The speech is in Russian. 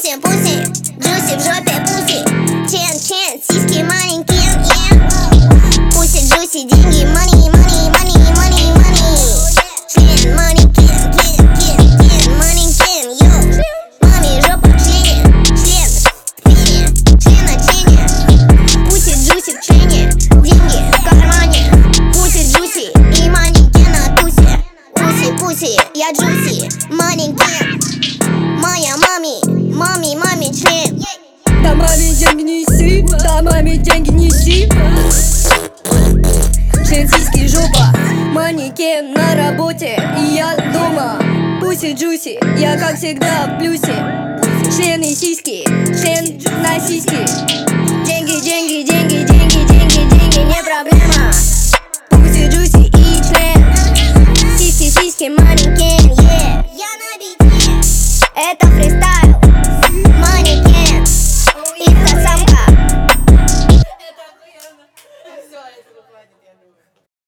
пуси, джуси в жопе пуси. Чен, сиськи маленькие, пуси, джуси, деньги, money, money, money, money, money. Член, манекен, кен, манекен, йоу. Маме жопа в члене, член, пене, члена, пуси, джуси в члене, деньги в кармане. Пуси, джуси и манекен на тусе. Пуси, я джуси, манекен. Моя маме член. Да маме деньги неси, да маме деньги неси. Член, сиськи, жопа, манекен на работе, и я дома. Пуси, джуси, я как всегда в плюсе. Член и сиськи, член на сиськи. Деньги, деньги, деньги, деньги, деньги, деньги, не проблема. Пуси, джуси и член. Сиськи, манекен, Я на бите. это